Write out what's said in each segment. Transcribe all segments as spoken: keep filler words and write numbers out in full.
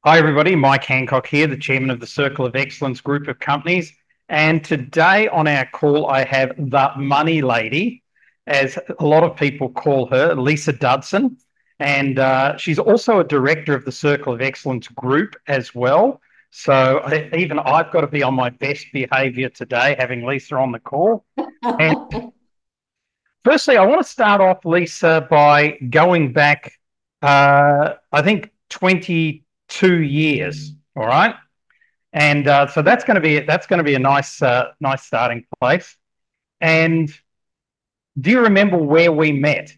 Hi, everybody. Mike Hancock here, the chairman of the Circle of Excellence group of companies. And today on our call, I have the money lady, as a lot of people call her, Lisa Dudson. And uh, she's also a director of the Circle of Excellence group as well. So I, even I've got to be on my best behavior today, having Lisa on the call. And firstly, I want to start off, Lisa, by going back, uh, I think, twenty-two years. All right. And uh, so that's going to be that's going to be a nice uh, nice starting place. And do you remember where we met?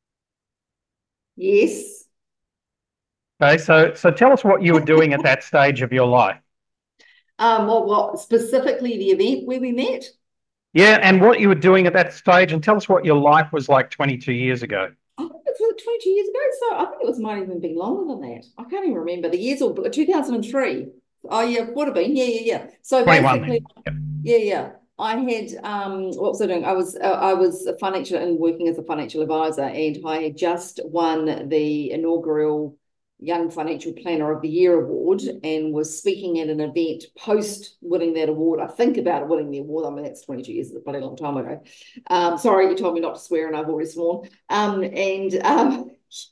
Yes. Okay, so so tell us what you were doing at that stage of your life. Um, what, what specifically the event where we met? Yeah, and what you were doing at that stage, and tell us what your life was like twenty-two years ago. I think it was twenty years ago. So I think it was might even been longer than that. I can't even remember the years or two thousand three. Oh yeah, would have been. Yeah, yeah, yeah. So twenty-one basically, then. Yep. yeah, yeah. I had um, what was I doing? I was uh, I was a financial and working as a financial advisor, and I had just won the inaugural Young Financial Planner of the Year award, and was speaking at an event post winning that award. I think about winning the award. I mean, that's twenty-two years, it's a bloody long time ago. Um, sorry, you told me not to swear, and I've already sworn. Um, and um,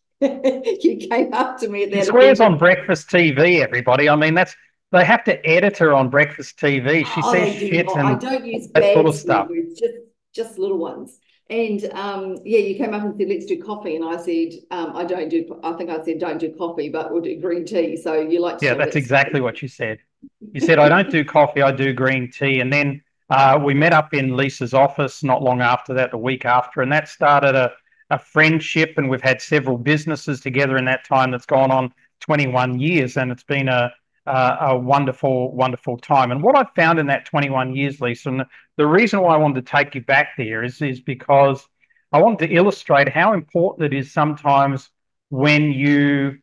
you came up to me at She that swears event. on breakfast T V, everybody. I mean, that's they have to edit her on breakfast T V. She Oh, says they do shit not. I and don't use that sort bad of swear stuff. words, just just little ones. And um, yeah, you came up and said, let's do coffee. And I said, um, I don't do, I think I said, don't do coffee, but we'll do green tea. So you like to Yeah, tell that's that exactly story. what you said. You said, I don't do coffee, I do green tea. And then uh, we met up in Lisa's office not long after that, the week after, and that started a, a friendship. And we've had several businesses together in that time that's gone on twenty-one years. And it's been a, a, a wonderful, wonderful time. And what I found in that twenty-one years, Lisa, and the reason why I wanted to take you back there is, is because I wanted to illustrate how important it is sometimes when you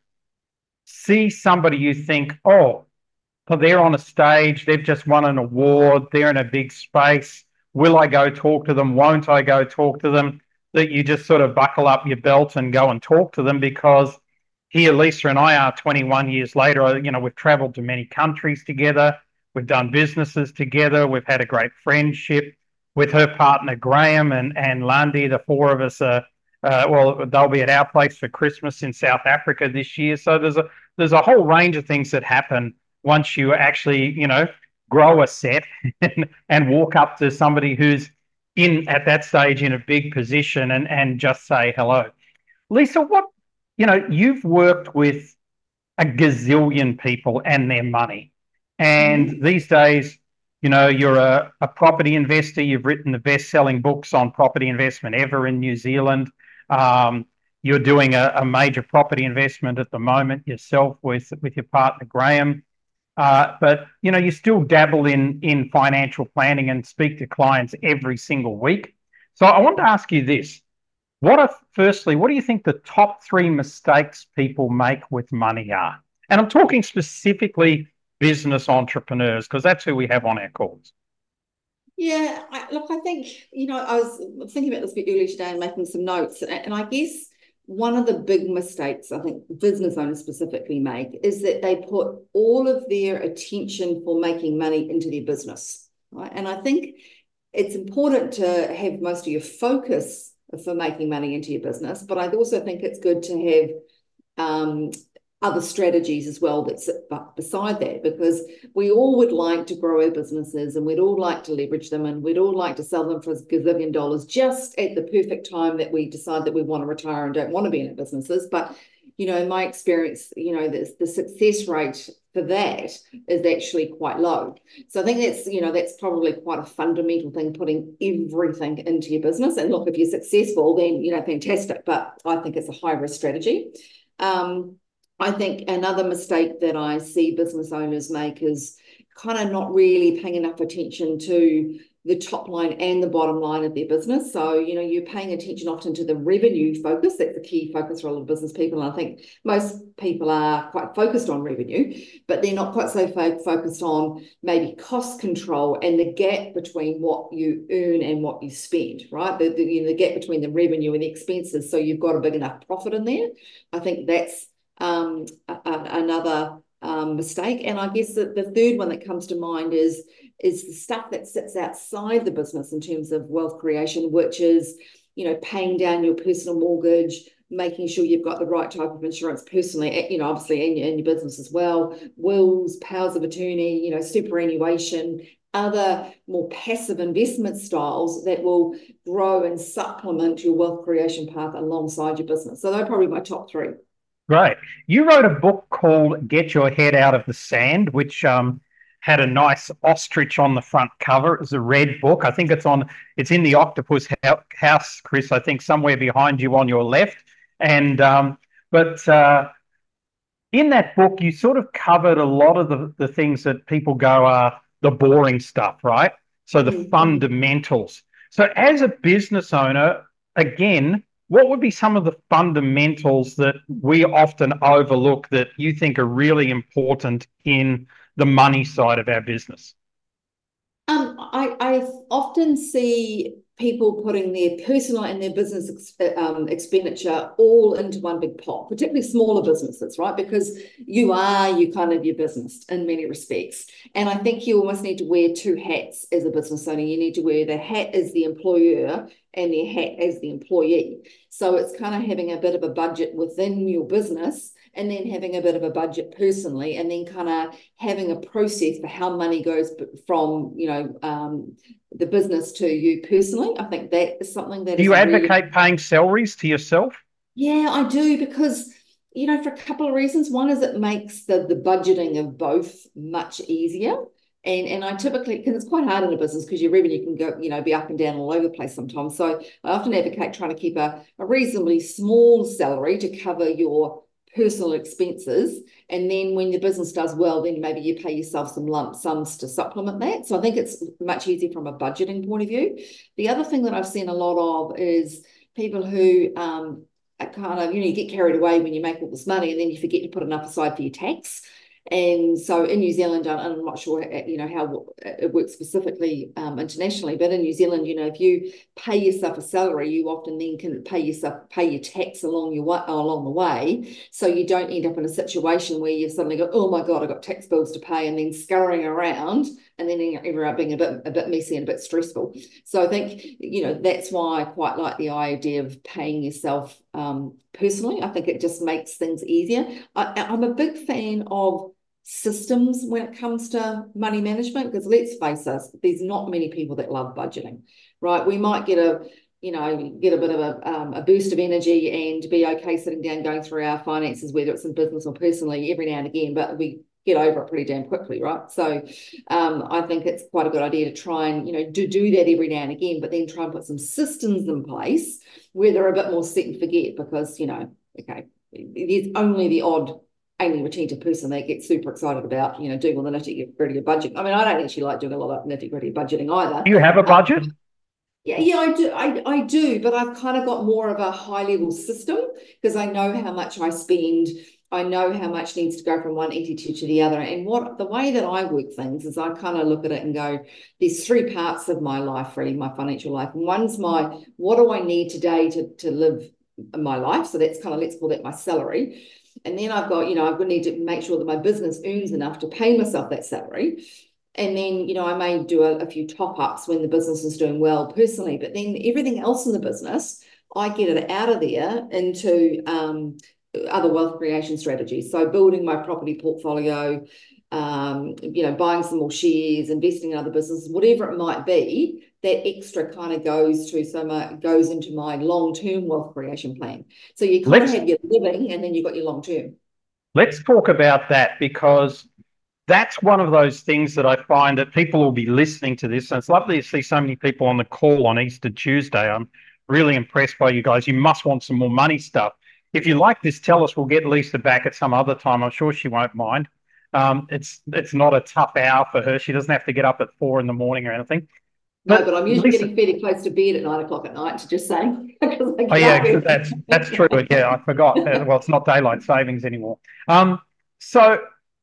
see somebody you think, oh, so they're on a stage, they've just won an award, they're in a big space. Will I go talk to them? Won't I go talk to them? That you just sort of buckle up your belt and go and talk to them because here, Lisa and I are twenty-one years later. You know, we've traveled to many countries together, we've done businesses together, we've had a great friendship with her partner, Graham, and, and Landy. The four of us are, uh, well, they'll be at our place for Christmas in South Africa this year. So there's a, there's a whole range of things that happen once you actually, you know, grow a set and, and walk up to somebody who's in at that stage in a big position and, and just say hello. Lisa, what, you know, you've worked with a gazillion people and their money. And Mhm. these days, you know, you're a, a property investor. You've written the best selling books on property investment ever in New Zealand. Um, you're doing a, a major property investment at the moment yourself with, with your partner, Graham. Uh, but you know, you still dabble in in financial planning and speak to clients every single week. So I want to ask you this: What are firstly, what do you think the top three mistakes people make with money are? And I'm talking specifically business entrepreneurs because that's who we have on our calls. Yeah, I, look, I think, you know, I was thinking about this a bit earlier today and making some notes. And, and I guess one of the big mistakes I think business owners specifically make is that they put all of their attention for making money into their business, right? And I think it's important to have most of your focus for making money into your business, but I also think it's good to have um, other strategies as well that sit beside that, because we all would like to grow our businesses and we'd all like to leverage them and we'd all like to sell them for a gazillion dollars just at the perfect time that we decide that we want to retire and don't want to be in our businesses. But you know, in my experience, you know, the, the success rate for that is actually quite low. So I think that's, you know, that's probably quite a fundamental thing, putting everything into your business. And look, if you're successful, then, you know, fantastic. But I think it's a high risk strategy. Um, I think another mistake that I see business owners make is kind of not really paying enough attention to the top line and the bottom line of their business. So, you know, you're paying attention often to the revenue focus. That's a key focus for a lot of business people. And I think most people are quite focused on revenue, but they're not quite so fo- focused on maybe cost control and the gap between what you earn and what you spend, right? The, the, you know, the gap between the revenue and the expenses. So you've got a big enough profit in there. I think that's um, a, a, another um, mistake. And I guess that the third one that comes to mind is, is the stuff that sits outside the business in terms of wealth creation, which is, you know, paying down your personal mortgage, making sure you've got the right type of insurance personally, you know, obviously in your, in your business as well, wills, powers of attorney, you know, superannuation, other more passive investment styles that will grow and supplement your wealth creation path alongside your business. So they're probably my top three. Great. You wrote a book called Get Your Head Out of the Sand, which um, had a nice ostrich on the front cover. It was a red book. I think it's on. It's in the Octopus House, Chris. I think somewhere behind you on your left. And um, but uh, in that book, you sort of covered a lot of the, the things that people go are the boring stuff, right? So the Mm-hmm. fundamentals. So as a business owner, again, what would be some of the fundamentals that we often overlook that you think are really important in the money side of our business? Um, I, I often see people putting their personal and their business ex um, expenditure all into one big pot, particularly smaller businesses, right? Because you are you kind of your business in many respects. And I think you almost need to wear two hats as a business owner. You need to wear the hat as the employer and the hat as the employee. So it's kind of having a bit of a budget within your business and then having a bit of a budget personally, and then kind of having a process for how money goes from, you know, um, the business to you personally. I think that is something that Do is you really, advocate paying salaries to yourself? yeah, I do, because, you know, for a couple of reasons. One is it makes the, the budgeting of both much easier. And, and I typically, because it's quite hard in a business because your revenue can go, you know, be up and down all over the place sometimes. So I often advocate trying to keep a, a reasonably small salary to cover your personal expenses, and then when your business does well, then maybe you pay yourself some lump sums to supplement that. So I think it's much easier from a budgeting point of view. The other thing that I've seen a lot of is people who um, are kind of, you know, you get carried away when you make all this money and then you forget to put enough aside for your tax. And so in New Zealand, I'm not sure, you know, how it works specifically um, internationally, but in New Zealand, you know, if you pay yourself a salary, you often then can pay yourself, pay your tax along your way, along the way. So you don't end up in a situation where you suddenly go, oh my God, I've got tax bills to pay, and then scurrying around and then ending up being a bit, a bit messy and a bit stressful. So I think, you know, that's why I quite like the idea of paying yourself um, personally. I think it just makes things easier. I, I'm a big fan of systems when it comes to money management, because let's face us, there's not many people that love budgeting, right? We might get a, you know, get a bit of a, um, a boost of energy and be okay sitting down going through our finances, whether it's in business or personally, every now and again, but we get over it pretty damn quickly, right? So um, I think it's quite a good idea to try and, you know, do, do that every now and again, but then try and put some systems in place where they're a bit more set and forget, because, you know, okay, there's only the odd only retentive person that gets super excited about, you know, doing all the nitty gritty of budgeting. I mean, I don't actually like doing a lot of nitty gritty budgeting either. Do you have a budget? Um, yeah, yeah, I do. I, I do, but I've kind of got more of a high level system because I know how much I spend. I know how much needs to go from one entity to the other. And what the way that I work things is I kind of look at it and go, there's three parts of my life, really, my financial life. And one's my, what do I need today to, to live my life? So that's kind of, let's call that my salary. And then I've got, you know, I've got to need to make sure that my business earns enough to pay myself that salary. And then, you know, I may do a, a few top ups when the business is doing well personally, but then everything else in the business, I get it out of there into um, other wealth creation strategies. So building my property portfolio, um, you know, buying some more shares, investing in other businesses, whatever it might be, that extra kind of goes to so my goes into my long-term wealth creation plan. So you kind let's, of have your living and then you've got your long-term. Let's talk about that, because that's one of those things that I find that people will be listening to this. And it's lovely to see so many people on the call on Easter Tuesday. I'm really impressed by you guys. You must want some more money stuff. If you like this, tell us. We'll get Lisa back at some other time. I'm sure she won't mind. Um, it's it's not a tough hour for her. She doesn't have to get up at four in the morning or anything. But, no, but I'm usually Lisa, getting fairly close to bed at nine o'clock at night, to just saying. Oh yeah, that's that's true. Yeah, I forgot. Well, it's not daylight savings anymore. Um, so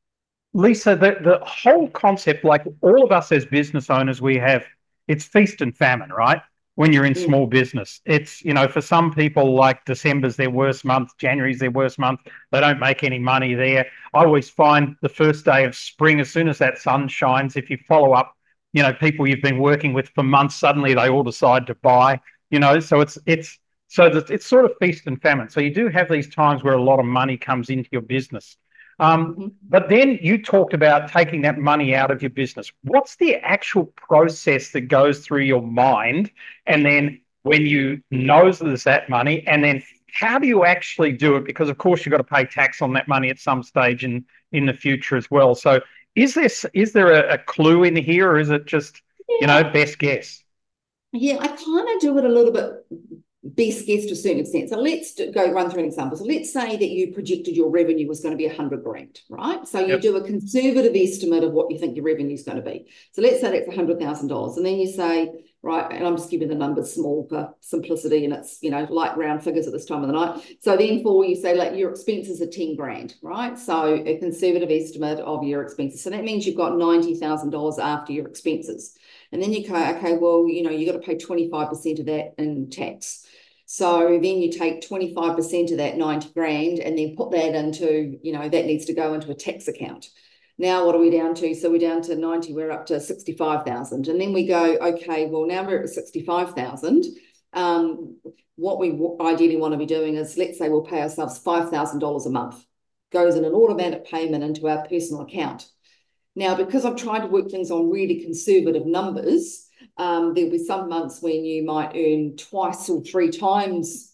Lisa, the the whole concept, like all of us as business owners, we have it's feast and famine, right? when you're in Mm. small business. It's, you know, for some people, like December's their worst month, January's their worst month. They don't make any money there. I always find the first day of spring, as soon as that sun shines, if you follow up, you know, people you've been working with for months, suddenly they all decide to buy, you know, so it's, it's, so that it's sort of feast and famine. So you do have these times where a lot of money comes into your business. Um, Mm-hmm. but then you talked about taking that money out of your business. What's the actual process that goes through your mind? And then when you know there's that money, and then how do you actually do it? Because of course you've got to pay tax on that money at some stage in, in the future as well. So is this is there a, a clue in here, or is it just, you know, Yeah. best guess? Yeah, I kind of do it a little bit best guess to a certain extent. So let's do, go run through an example. So let's say that you projected your revenue was going to be a hundred grand, right? So you Yep. do a conservative estimate of what you think your revenue is going to be. So let's say that's a hundred thousand dollars, and then you say, right, and I'm just giving the numbers small for simplicity, and it's, you know, light round figures at this time of the night. So then for you say like your expenses are ten grand, right? So a conservative estimate of your expenses. So that means you've got ninety thousand dollars after your expenses. And then you go, okay, well, you know, you got to pay twenty-five percent of that in tax. So then you take twenty-five percent of that ninety grand and then put that into, you know, that needs to go into a tax account. Now, what are we down to? So we're down to ninety, we're up to sixty-five thousand. And then we go, okay, well, now we're at sixty-five thousand. Um, what we ideally want to be doing is, let's say we'll pay ourselves five thousand dollars a month. Goes in an automatic payment into our personal account. Now, because I've tried to work things on really conservative numbers, um, there'll be some months when you might earn twice or three times,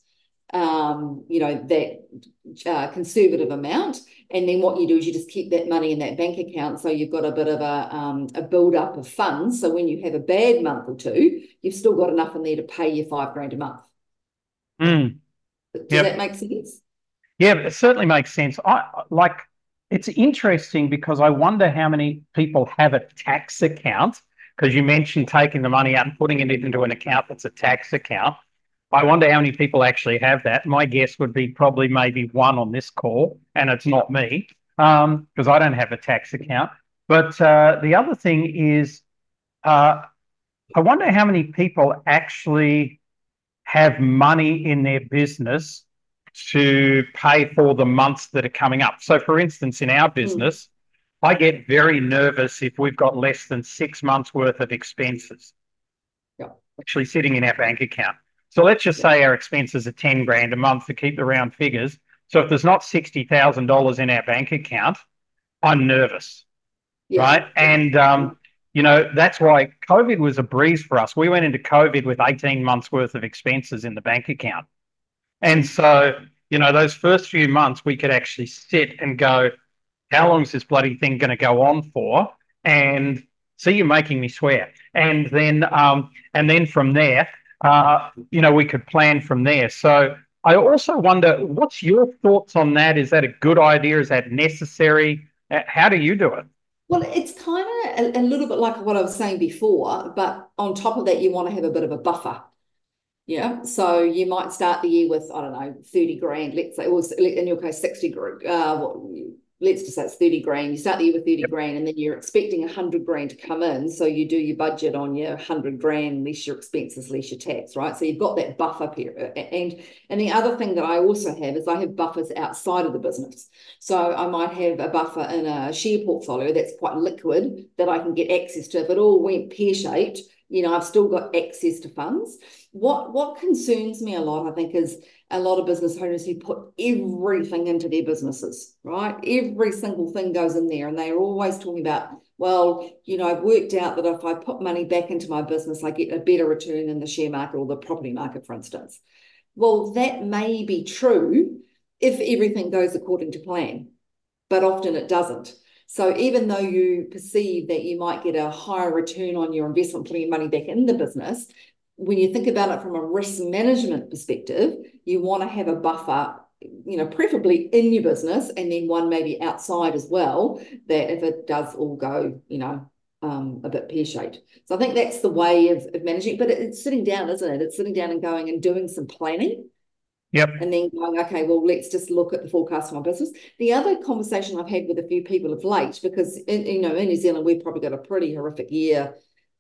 um, you know, that uh, conservative amount. And then what you do is you just keep that money in that bank account. So you've got a bit of a, um, a build up of funds. So when you have a bad month or two, you've still got enough in there to pay your five grand a month. Mm. Does Yep. that make sense? Yeah, it certainly makes sense. I like it's interesting because I wonder how many people have a tax account, because you mentioned taking the money out and putting it into an account that's a tax account. I wonder how many people actually have that. My guess would be probably maybe one on this call, and it's not me, um, because I don't have a tax account. But uh, the other thing is, uh, I wonder how many people actually have money in their business to pay for the months that are coming up. So, for instance, in our business, mm. I get very nervous if we've got less than six months worth of expenses yeah. actually sitting in our bank account. So let's just yeah. say our expenses are ten grand a month to keep the round figures. So if there's not sixty thousand dollars in our bank account, I'm nervous, yeah. right? And, um, you know, that's why COVID was a breeze for us. We went into COVID with eighteen months worth of expenses in the bank account. And so, you know, those first few months we could actually sit and go, how long is this bloody thing going to go on for? And see, you're making me swear. And then, um, and then from there, uh, you know, we could plan from there. So I also wonder, what's your thoughts on that? Is that a good idea? Is that necessary? How do you do it? Well, it's kind of a, a little bit like what I was saying before, but on top of that, you want to have a bit of a buffer. Yeah, so you might start the year with, I don't know, thirty grand, let's say, or in your case, sixty grand. Uh, what, let's just say it's thirty grand. You start the year with thirty yep. grand, and then you're expecting one hundred grand to come in. So you do your budget on your one hundred grand, less your expenses, less your tax, right? So you've got that buffer period. And, and the other thing that I also have is I have buffers outside of the business. So I might have a buffer in a share portfolio that's quite liquid that I can get access to. If it all went pear-shaped, you know, I've still got access to funds. What what concerns me a lot, I think, is a lot of business owners who put everything into their businesses, right? Every single thing goes in there, and they're always talking about, well, you know, I've worked out that if I put money back into my business, I get a better return in the share market or the property market, for instance. Well, that may be true if everything goes according to plan, but often it doesn't. So even though you perceive that you might get a higher return on your investment, putting your money back in the business, when you think about it from a risk management perspective, you want to have a buffer, you know, preferably in your business, and then one maybe outside as well, that if it does all go, you know, um, a bit pear-shaped. So I think that's the way of, of managing, but it's sitting down, isn't it? It's sitting down and going and doing some planning. Yep. And then going, okay, well, let's just look at the forecast for my business. The other conversation I've had with a few people of late, because, in, you know, in New Zealand, we've probably got a pretty horrific year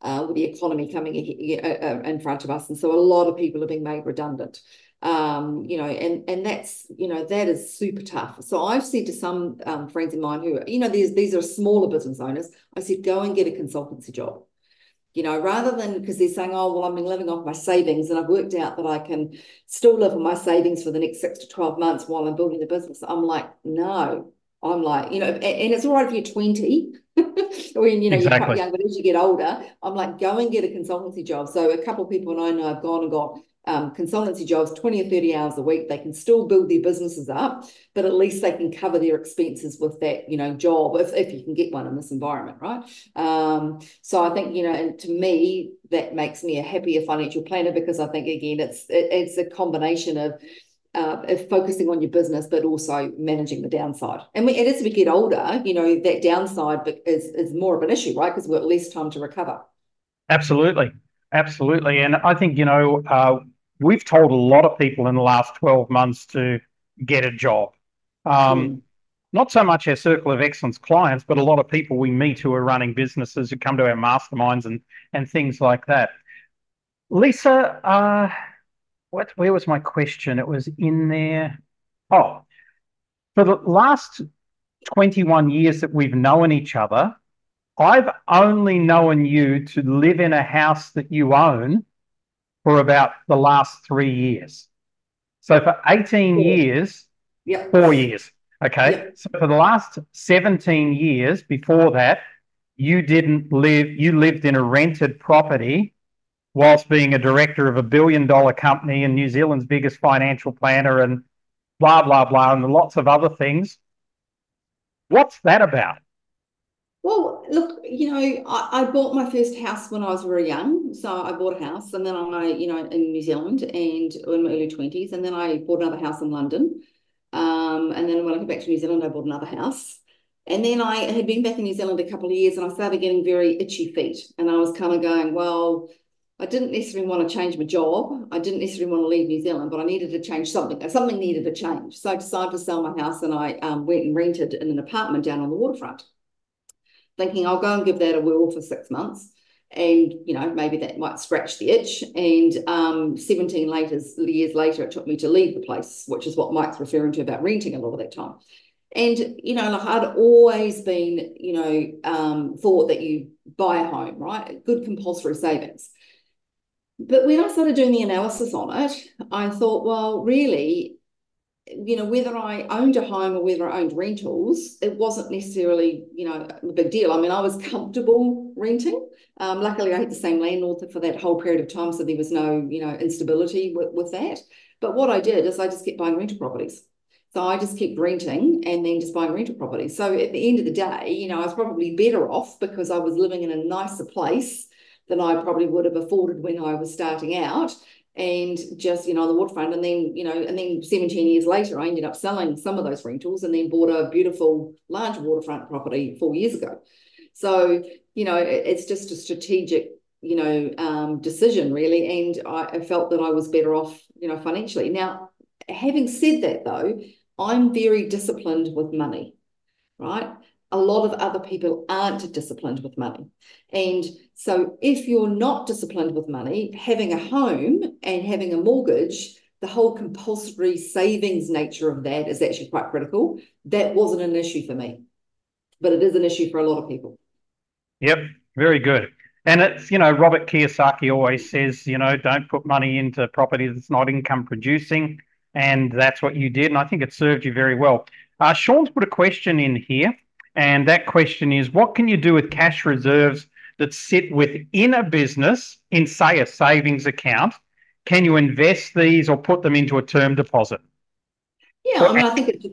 uh, with the economy coming in front of us. And so a lot of people are being made redundant. Um, you know, and and that's, you know, that is super tough. So I've said to some um, friends of mine who, you know, these these are smaller business owners, I said, go and get a consultancy job. You know, rather than, because they're saying, oh, well, I've been living off my savings and I've worked out that I can still live on my savings for the next six to twelve months while I'm building the business. I'm like, no, I'm like, you know, and, and it's all right if you're twenty, when, you know, you're quite Exactly. young, but as you get older, I'm like, go and get a consultancy job. So a couple of people I know have gone and got um, consultancy jobs, twenty or thirty hours a week. They can still build their businesses up, but at least they can cover their expenses with that, you know, job, if, if you can get one in this environment, right? Um, so I think, you know, and to me, that makes me a happier financial planner, because I think, again, it's it, it's a combination of uh, of focusing on your business, but also managing the downside. And, we, and as we get older, you know, that downside is, is more of an issue, right? Because we've got less time to recover. Absolutely. Absolutely. And I think, you know, uh, we've told a lot of people in the last twelve months to get a job. Um, Hmm. not so much our Circle of Excellence clients, but a lot of people we meet who are running businesses who come to our masterminds and, and things like that. Lisa, uh, what, where was my question? It was in there. Oh, for the last twenty-one years that we've known each other, I've only known you to live in a house that you own for about the last three years. So for eighteen Four. years, Yep. four years. Okay. Yep. So for the last seventeen years before that, you didn't live, you lived in a rented property whilst being a director of a billion dollar company and New Zealand's biggest financial planner and blah, blah, blah, and lots of other things. What's that about? Well, look, you know, I, I bought my first house when I was very young. So I bought a house, and then I, you know, in New Zealand, and in my early twenties, and then I bought another house in London. Um, and then when I came back to New Zealand, I bought another house. And then I had been back in New Zealand a couple of years, and I started getting very itchy feet. And I was kind of going, well, I didn't necessarily want to change my job. I didn't necessarily want to leave New Zealand, but I needed to change something. Something needed to change. So I decided to sell my house, and I um, went and rented in an apartment down on the waterfront, thinking I'll go and give that a whirl for six months. And, you know, maybe that might scratch the itch. And um, seventeen later, years later, it took me to leave the place, which is what Mike's referring to about renting a lot of that time. And, you know, like I'd always been, you know, um, thought that you buy a home, right? Good compulsory savings. But when I started doing the analysis on it, I thought, well, really, you know, whether I owned a home or whether I owned rentals, it wasn't necessarily, you know, a big deal. I mean, I was comfortable renting. Um, luckily, I had the same landlord for that whole period of time, so there was no, you know, instability with, with that. But what I did is I just kept buying rental properties. So I just kept renting and then just buying rental properties. So at the end of the day, you know, I was probably better off because I was living in a nicer place than I probably would have afforded when I was starting out, and just, you know, on the waterfront. And then, you know, and then seventeen years later, I ended up selling some of those rentals and then bought a beautiful large waterfront property four years ago. So, you know, it, it's just a strategic, you know, um, decision really. And I, I felt that I was better off, you know, financially. Now, having said that though, I'm very disciplined with money, right? A lot of other people aren't disciplined with money. And so if you're not disciplined with money, having a home and having a mortgage, the whole compulsory savings nature of that is actually quite critical. That wasn't an issue for me, but it is an issue for a lot of people. Yep, very good. And it's, you know, Robert Kiyosaki always says, you know, don't put money into property that's not income producing. And that's what you did. And I think it served you very well. Uh, Sean's put a question in here. And that question is, what can you do with cash reserves that sit within a business in, say, a savings account? Can you invest these or put them into a term deposit? Yeah, For, I mean, I think it's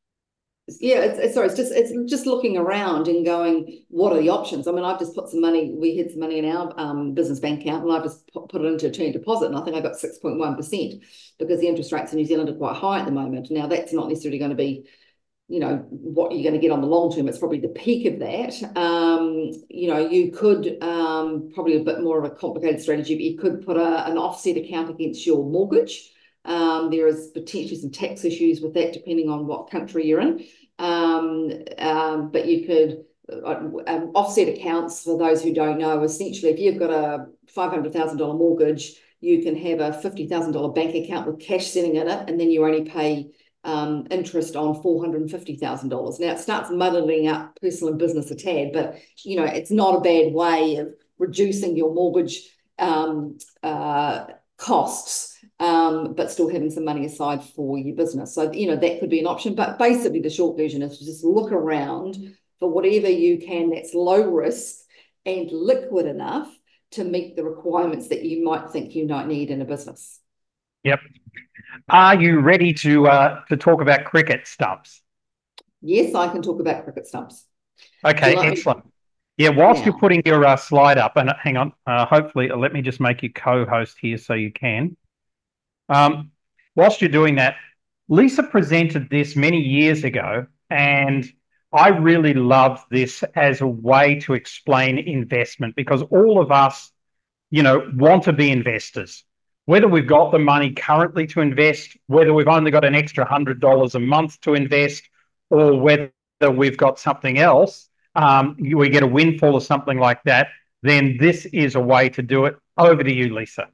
yeah, it's, it's sorry, it's just it's just looking around and going, what are the options? I mean, I've just put some money. We had some money in our um, business bank account, and I've just put, put it into a term deposit, and I think I got six point one percent because the interest rates in New Zealand are quite high at the moment. Now, that's not necessarily going to be, you know, what you're going to get on the long term. It's probably the peak of that. Um, you know, you could um, probably a bit more of a complicated strategy, but you could put a, an offset account against your mortgage. Um, there is potentially some tax issues with that, depending on what country you're in. Um, um, but you could um, offset accounts, for those who don't know, essentially, if you've got a five hundred thousand dollars mortgage, you can have a fifty thousand dollars bank account with cash sitting in it, and then you only pay um, interest on four hundred fifty thousand dollars. Now, it starts muddling up personal and business a tad, but, you know, it's not a bad way of reducing your mortgage um, uh, costs, um, but still having some money aside for your business. So, you know, that could be an option. But basically, the short version is to just look around for whatever you can that's low risk and liquid enough to meet the requirements that you might think you might need in a business. Yep. Are you ready to uh, to talk about cricket stumps? Yes, I can talk about cricket stumps. Okay, like excellent. Yeah, whilst now? you're putting your uh, slide up, and uh, hang on, uh, hopefully, uh, let me just make you co-host here so you can. Um, whilst you're doing that, Lisa presented this many years ago, and I really love this as a way to explain investment, because all of us, you know, want to be investors. Whether we've got the money currently to invest, whether we've only got an extra one hundred dollars a month to invest, or whether we've got something else, um, we get a windfall or something like that, then this is a way to do it. Over to you, Lisa.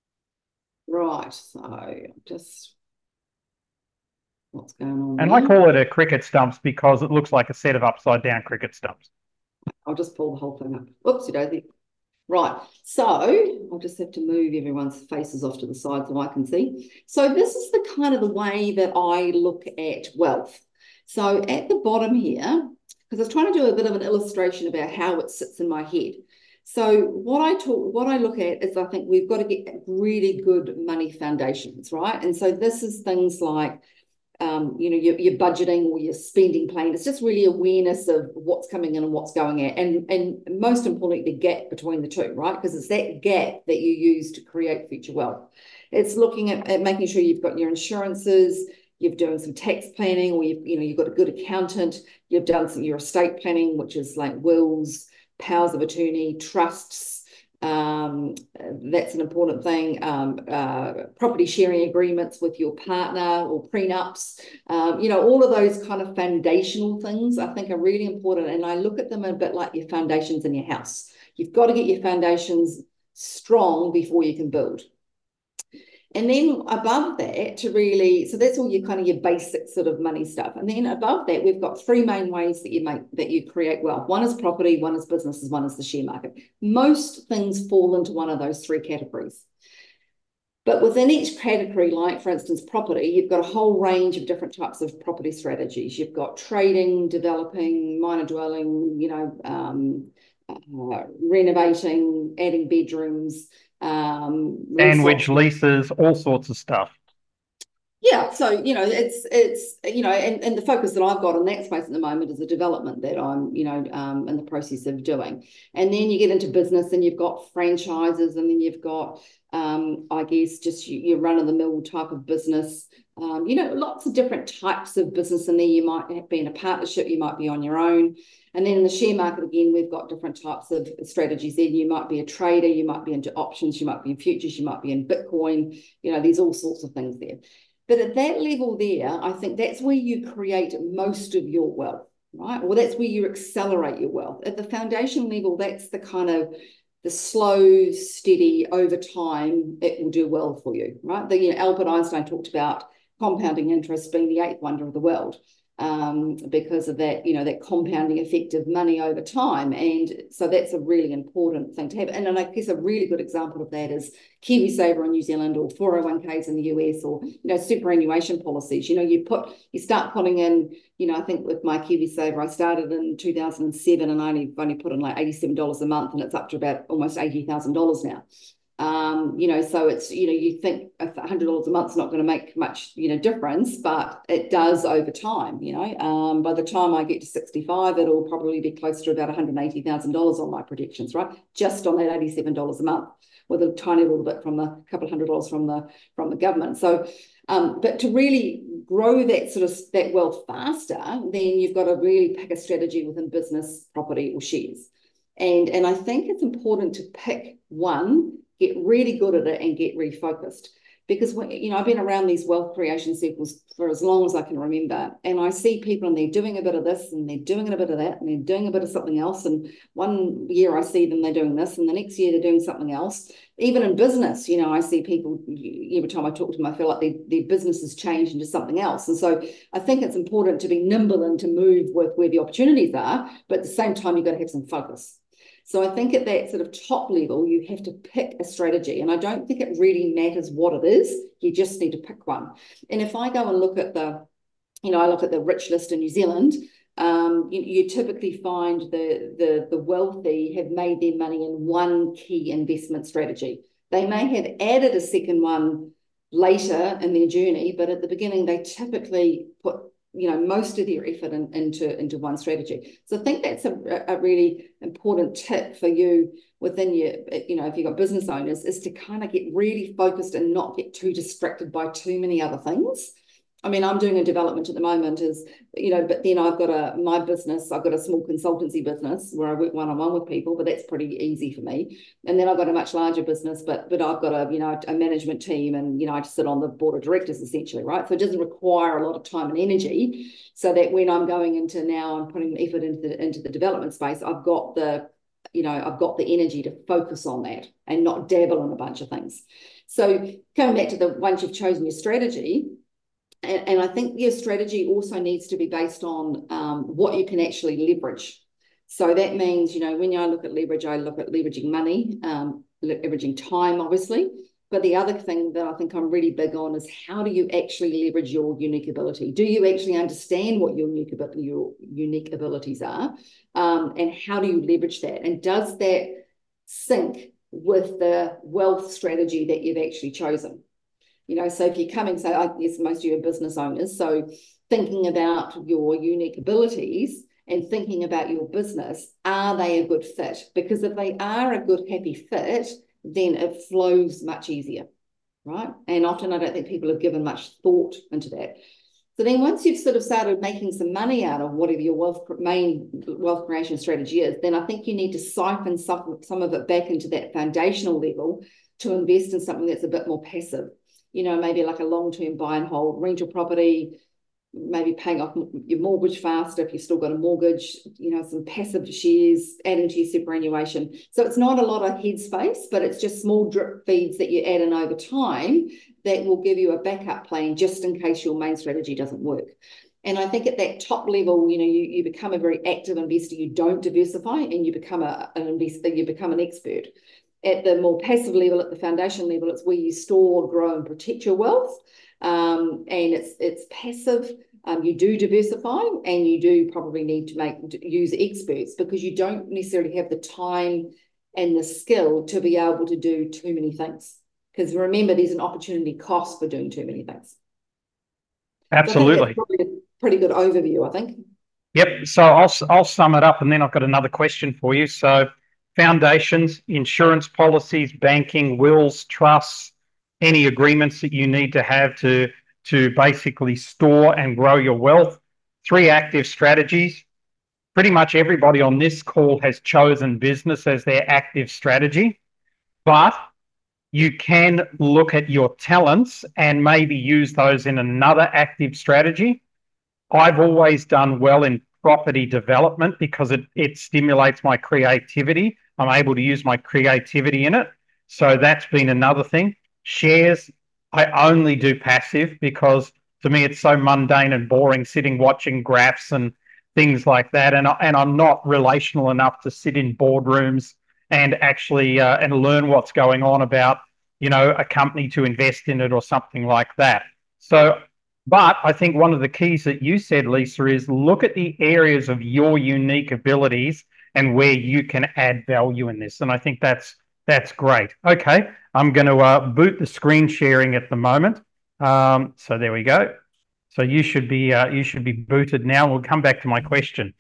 Right, so just what's going on And there? I call it a cricket stumps because it looks like a set of upside down cricket stumps. I'll just pull the whole thing up. Oopsie daisy. Right, so I'll just have to move everyone's faces off to the side so I can see. So this is the kind of the way that I look at wealth. So at the bottom here, because I was trying to do a bit of an illustration about how it sits in my head. So what I talk, what I look at is I think we've got to get really good money foundations, right? And so this is things like Um, you know, your, your budgeting or your spending plan. It's just really awareness of what's coming in and what's going out. And, and most importantly, the gap between the two, right? Because it's that gap that you use to create future wealth. It's looking at, at making sure you've got your insurances, you've done some tax planning, or you've, you know, you've got a good accountant, you've done some your estate planning, which is like wills, powers of attorney, trusts. Um, that's an important thing. Um, uh, property sharing agreements with your partner or prenups, um, you know, all of those kind of foundational things I think are really important. And I look at them a bit like your foundations in your house. You've got to get your foundations strong before you can build. And then above that to really, so that's all your kind of your basic sort of money stuff. And then above that, we've got three main ways that you make, that you create wealth. One is property, one is businesses, one is the share market. Most things fall into one of those three categories. But within each category, like for instance, property, you've got a whole range of different types of property strategies. You've got trading, developing, minor dwelling, you know, um, uh, renovating, adding bedrooms, um, Sandwich leases, all sorts of stuff. Yeah, so you know, it's it's you know, and, and the focus that I've got in that space at the moment is the development that I'm, you know, um, in the process of doing. And then you get into business, and you've got franchises, and then you've got, um, I guess, just your, your run-of-the-mill type of business. Um, you know, lots of different types of business in there. You might be in a partnership, you might be on your own. And then in the share market, again, we've got different types of strategies there. You might be a trader, you might be into options, you might be in futures, you might be in Bitcoin. You know, there's all sorts of things there. But at that level there, I think that's where you create most of your wealth, right? Or that's where you accelerate your wealth. At the foundation level, that's the kind of the slow, steady, over time, it will do well for you, right? The, you know, Albert Einstein talked about compounding interest being the eighth wonder of the world. Um, because of that, you know, that compounding effect of money over time. And so that's a really important thing to have. And, and I guess a really good example of that is KiwiSaver in New Zealand, or four oh one Ks in the U S, or, you know, superannuation policies. You know, you put, you start putting in, you know, I think with my KiwiSaver, I started in two thousand seven and I only, only put in like eighty-seven dollars a month, and it's up to about almost eighty thousand dollars now. Um, you know, so it's, you know, you think one hundred dollars a month is not going to make much, you know, difference, but it does over time, you know. Um, by the time I get to sixty-five, it'll probably be close to about one hundred eighty thousand dollars on my predictions, right? Just on that eighty-seven dollars a month, with a tiny little bit from the couple of hundred dollars from the from the government. So, um, but to really grow that sort of that wealth faster, then you've got to really pick a strategy within business, property, or shares. And, and I think it's important to pick one, get really good at it, and get refocused. Because when, you know, I've been around these wealth creation circles for as long as I can remember, and I see people and they're doing a bit of this and they're doing a bit of that and they're doing a bit of something else. And one year I see them, they're doing this, and the next year they're doing something else. Even in business, you know, I see people, every time I talk to them, I feel like their, their business has changed into something else. And so I think it's important to be nimble and to move with where the opportunities are, but at the same time, you've got to have some focus. So I think at that sort of top level, you have to pick a strategy. And I don't think it really matters what it is. You just need to pick one. And if I go and look at the, you know, I look at the rich list in New Zealand, um, you, you typically find the, the, the wealthy have made their money in one key investment strategy. They may have added a second one later in their journey, but at the beginning, they typically put, you know, most of their effort in, into, into one strategy. So I think that's a, a really important tip for you within your, you know, if you've got business owners, is to kind of get really focused and not get too distracted by too many other things. I mean, I'm doing a development at the moment is, you know, but then I've got a, my business, I've got a small consultancy business where I work one-on-one with people, but that's pretty easy for me. And then I've got a much larger business, but, but I've got a, you know, a management team and, you know, I just sit on the board of directors essentially, right? So it doesn't require a lot of time and energy, so that when I'm going into now, I'm putting effort into the, into the development space, I've got the, you know, I've got the energy to focus on that and not dabble in a bunch of things. So coming back to the, once you've chosen your strategy, And, and I think your strategy also needs to be based on um, what you can actually leverage. So that means, you know, when I look at leverage, I look at leveraging money, um, leveraging time, obviously. But the other thing that I think I'm really big on is how do you actually leverage your unique ability? Do you actually understand what your unique, your unique abilities are? Um, and how do you leverage that? And does that sync with the wealth strategy that you've actually chosen? You know, so if you're coming, so I guess most of you are business owners, so thinking about your unique abilities and thinking about your business, are they a good fit? Because if they are a good, happy fit, then it flows much easier, right? And often I don't think people have given much thought into that. So then once you've sort of started making some money out of whatever your wealth main wealth creation strategy is, then I think you need to siphon some, some of it back into that foundational level to invest in something that's a bit more passive. You know, maybe like a long-term buy and hold rental property, maybe paying off your mortgage faster if you've still got a mortgage, you know, some passive shares, adding to your superannuation. So it's not a lot of headspace, but it's just small drip feeds that you add in over time that will give you a backup plan just in case your main strategy doesn't work. And I think at that top level, you know, you, you become a very active investor, you don't diversify, and you become a, an investor, you become an expert. At the more passive level, at the foundation level, it's where you store, grow, and protect your wealth. Um, and it's it's passive. Um, you do diversify, and you do probably need to make use experts because you don't necessarily have the time and the skill to be able to do too many things. Because remember, there's an opportunity cost for doing too many things. Absolutely. So I think that's probably a pretty good overview, I think. Yep. So I'll I'll sum it up, and then I've got another question for you. So foundations, insurance policies, banking, wills, trusts, any agreements that you need to have to, to basically store and grow your wealth. Three active strategies. Pretty much everybody on this call has chosen business as their active strategy, but you can look at your talents and maybe use those in another active strategy. I've always done well in property development because it, it stimulates my creativity. I'm able to use my creativity in it. So that's been another thing. Shares, I only do passive because to me it's so mundane and boring sitting watching graphs and things like that. And, I, and I'm not relational enough to sit in boardrooms and actually uh, and learn what's going on about, you know, a company to invest in it or something like that. So but I think one of the keys that you said, Lisa, is look at the areas of your unique abilities and where you can add value in this. And I think that's that's great. Okay, I'm going to uh, boot the screen sharing at the moment. Um, so there we go. So you should be uh, you should be booted now. We'll come back to my question.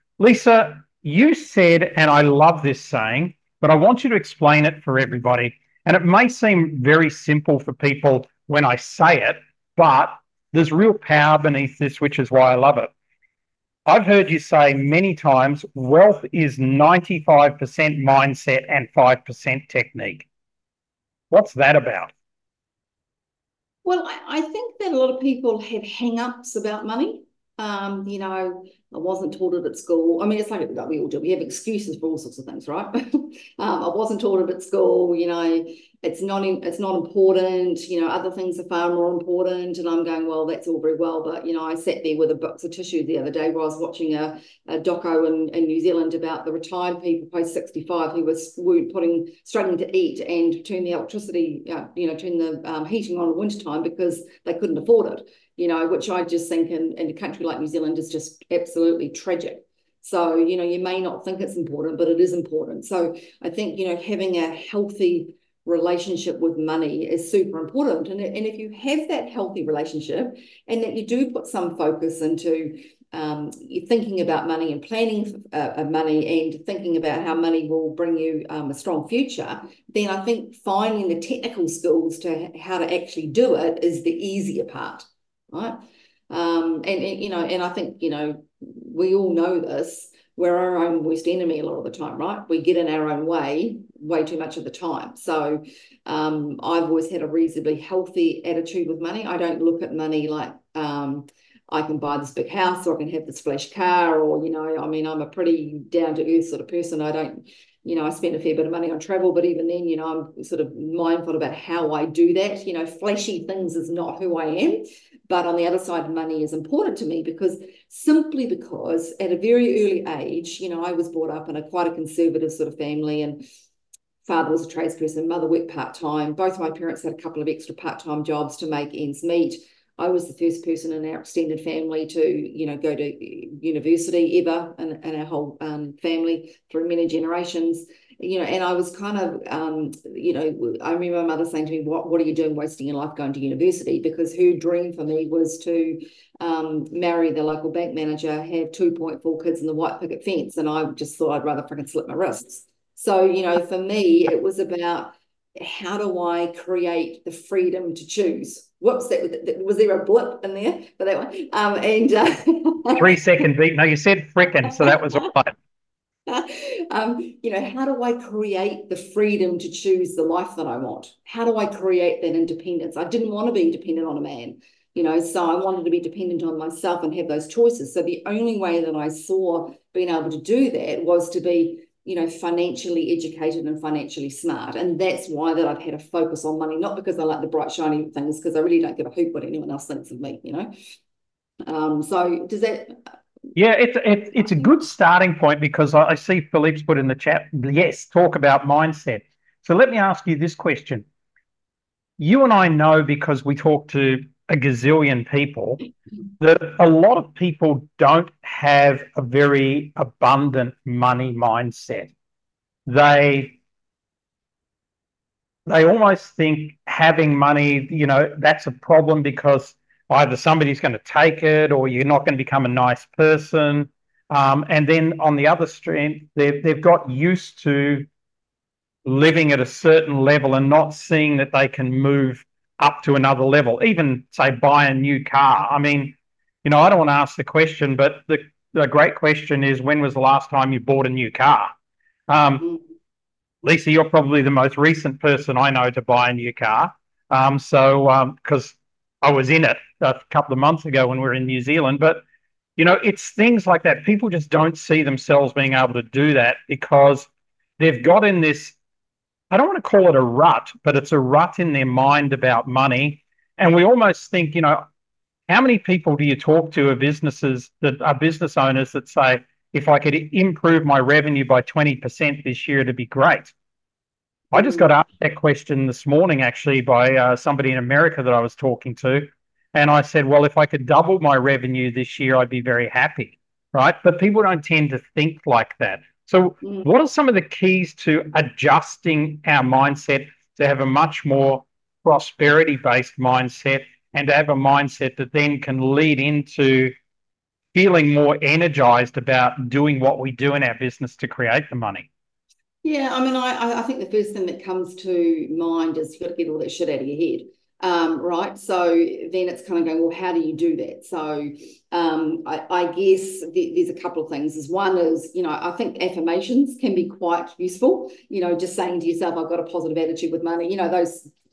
Lisa, you said, and I love this saying, but I want you to explain it for everybody. And it may seem very simple for people when I say it, but there's real power beneath this, which is why I love it. I've heard you say many times, wealth is ninety-five percent mindset and five percent technique. What's that about? Well, I, I think that a lot of people have hang-ups about money. Um, you know, I wasn't taught it at school. I mean, it's like like we all do. We have excuses for all sorts of things, right? um, I wasn't taught it at school. You know, it's not in, it's not important. You know, other things are far more important. And I'm going, well, that's all very well, but you know, I sat there with a box of tissue the other day where I was watching a, a doco in, in New Zealand about the retired people post sixty-five who was weren't putting struggling to eat and turn the electricity, uh, you know, turn the um, heating on in wintertime because they couldn't afford it. You know, which I just think in, in a country like New Zealand is just absolutely tragic. So, you know, you may not think it's important, but it is important. So I think, you know, having a healthy relationship with money is super important. And, and if you have that healthy relationship and that you do put some focus into um, you're thinking about money and planning uh, money and thinking about how money will bring you um, a strong future, then I think finding the technical skills to how to actually do it is the easier part. Right. Um, and, and, you know, and I think, you know, we all know this. We're our own worst enemy a lot of the time, right? We get in our own way way too much of the time. So um, I've always had a reasonably healthy attitude with money. I don't look at money like um, I can buy this big house or I can have this flash car or, you know, I mean, I'm a pretty down to earth sort of person. I don't, you know, I spend a fair bit of money on travel, but even then, you know, I'm sort of mindful about how I do that. You know, flashy things is not who I am. But on the other side, money is important to me because simply because at a very early age, you know, I was brought up in a quite a conservative sort of family and father was a tradesperson, mother worked part-time. Both of my parents had a couple of extra part-time jobs to make ends meet. I was the first person in our extended family to, you know, go to university ever in, in our whole um, family through many generations. You know, and I was kind of, um, you know, I remember my mother saying to me, what, what are you doing wasting your life going to university? Because her dream for me was to um, marry the local bank manager, have two point four kids in the white picket fence. And I just thought I'd rather freaking slit my wrists. So, you know, for me, it was about how do I create the freedom to choose? Whoops, that, was there a blip in there for that one? Um, and uh, Three second beat. No, you said frickin', so that was all right. um, you know, how do I create the freedom to choose the life that I want? How do I create that independence? I didn't want to be dependent on a man, you know, so I wanted to be dependent on myself and have those choices. So the only way that I saw being able to do that was to be, you know, financially educated and financially smart. And that's why that I've had a focus on money, not because I like the bright, shiny things, because I really don't give a hoot what anyone else thinks of me, you know. Um, so does that Yeah, it's it's it's a good starting point because I, I see Philippe's put in the chat. Yes, talk about mindset. So let me ask you this question. You and I know because we talk to a gazillion people that a lot of people don't have a very abundant money mindset. They they almost think having money, you know, that's a problem because either somebody's going to take it or you're not going to become a nice person. Um, and then on the other stream, they've, they've got used to living at a certain level and not seeing that they can move up to another level, even say buy a new car. I mean, you know, I don't want to ask the question, but the, the great question is when was the last time you bought a new car? Um, Lisa, you're probably the most recent person I know to buy a new car. Um, so, because um, I was in it a couple of months ago when we were in New Zealand. But, you know, it's things like that. People just don't see themselves being able to do that because they've got in this, I don't want to call it a rut, but it's a rut in their mind about money. And we almost think, you know, how many people do you talk to are businesses that are business owners that say, if I could improve my revenue by twenty percent this year, it'd be great. I just got asked that question this morning, actually, by uh, somebody in America that I was talking to. And I said, well, if I could double my revenue this year, I'd be very happy, right? But people don't tend to think like that. So what are some of the keys to adjusting our mindset to have a much more prosperity-based mindset and to have a mindset that then can lead into feeling more energized about doing what we do in our business to create the money? Yeah, I mean, I I think the first thing that comes to mind is you've got to get all that shit out of your head, um, right? So then it's kind of going, well, how do you do that? So um, I, I guess th there's a couple of things. Is one is, you know, I think affirmations can be quite useful. You know, just saying to yourself, I've got a positive attitude with money. You know, those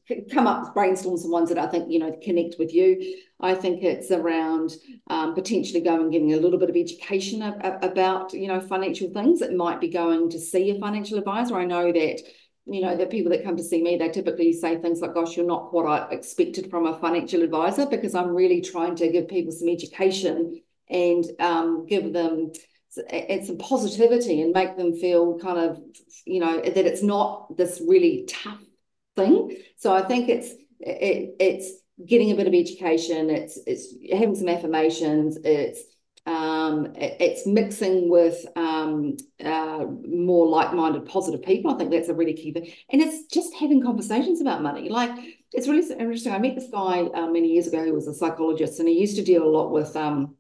come up, brainstorm some ones that I think, you know, connect with you. I think it's around um, potentially going and getting a little bit of education about, you know, financial things. It might be going to see a financial advisor. I know that, you know, the people that come to see me, they typically say things like, gosh, you're not what I expected from a financial advisor, because I'm really trying to give people some education and um, give them and some positivity and make them feel kind of, you know, that it's not this really tough thing. So I think it's it, it's getting a bit of education, it's it's having some affirmations, it's um it, it's mixing with um uh more like-minded positive people. I think that's a really key thing, and it's just having conversations about money. Like, it's really interesting. I met this guy uh, many years ago who was a psychologist, and he used to deal a lot with um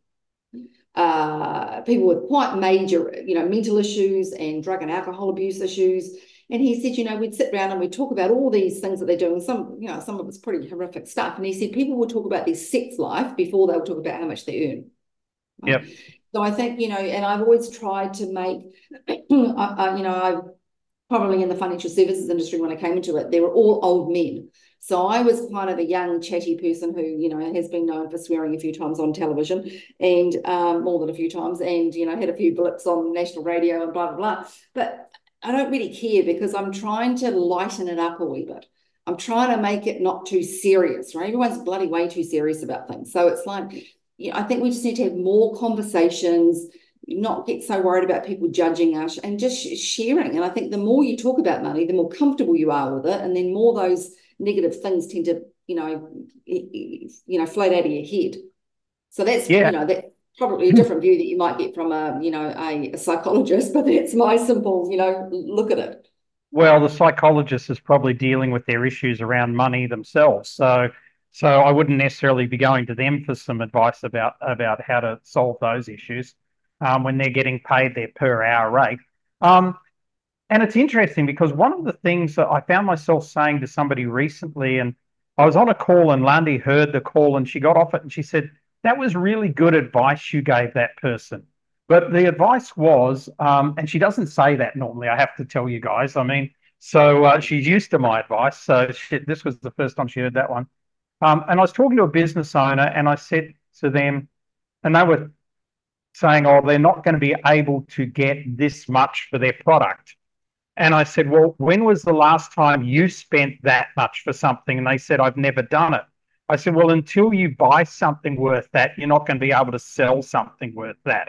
uh, people with quite major, you know, mental issues and drug and alcohol abuse issues. And he said, you know, we'd sit around and we'd talk about all these things that they're doing. Some, you know, some of it's pretty horrific stuff. And he said people would talk about their sex life before they would talk about how much they earn. Yep. So I think, you know, and I've always tried to make, I, I, you know, I probably in the financial services industry when I came into it, they were all old men. So I was kind of a young, chatty person who, you know, has been known for swearing a few times on television, and um, more than a few times, and, you know, had a few blips on national radio and blah, blah, blah. But I don't really care, because I'm trying to lighten it up a wee bit. I'm trying to make it not too serious, right? Everyone's bloody way too serious about things. So it's like, you know, I think we just need to have more conversations, not get so worried about people judging us, and just sharing. And I think the more you talk about money, the more comfortable you are with it, and then more those negative things tend to, you know, you know, float out of your head. So that's, Yeah. you know, that's probably a different view that you might get from a, you know, a, a psychologist, but that's my simple, you know, look at it. Well, the psychologist is probably dealing with their issues around money themselves. So, so I wouldn't necessarily be going to them for some advice about about how to solve those issues um, when they're getting paid their per hour rate. Um, And it's interesting because one of the things that I found myself saying to somebody recently, and I was on a call and Lundy heard the call and she got off it and she said, that was really good advice you gave that person. But the advice was, um, and she doesn't say that normally, I have to tell you guys. I mean, so uh, she's used to my advice. So she, this was the first time she heard that one. Um, and I was talking to a business owner and I said to them, and they were saying, oh, they're not going to be able to get this much for their product. And I said, well, when was the last time you spent that much for something? And they said, I've never done it. I said, well, until you buy something worth that, you're not going to be able to sell something worth that.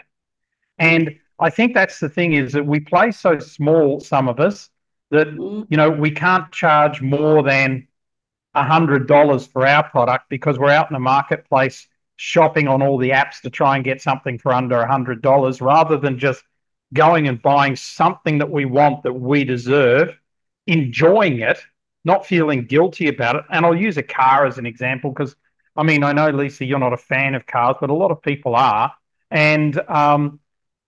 And I think that's the thing, is that we play so small, some of us, that, you know, we can't charge more than one hundred dollars for our product because we're out in the marketplace shopping on all the apps to try and get something for under one hundred dollars, rather than just going and buying something that we want, that we deserve, enjoying it, not feeling guilty about it. And I'll use a car as an example because, I mean, I know, Lisa, you're not a fan of cars, but a lot of people are. And um,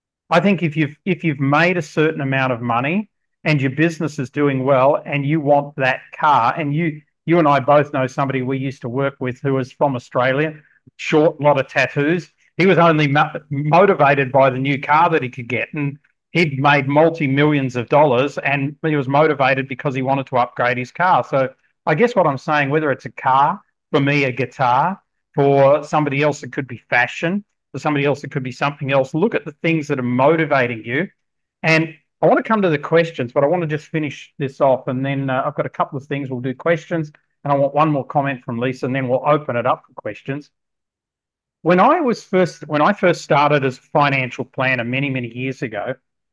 I think if you've if you've made a certain amount of money and your business is doing well and you want that car, and you you and I both know somebody we used to work with who was from Australia, short, lot of tattoos. He was only mo motivated by the new car that he could get, and he'd made multi-millions of dollars, and he was motivated because he wanted to upgrade his car. So I guess what I'm saying, whether it's a car, for me, a guitar, for somebody else, it could be fashion, for somebody else, it could be something else. Look at the things that are motivating you. And I want to come to the questions, but I want to just finish this off, and then uh, I've got a couple of things. We'll do questions, and I want one more comment from Lisa, and then we'll open it up for questions. When I was first, when I first started as a financial planner many, many years ago,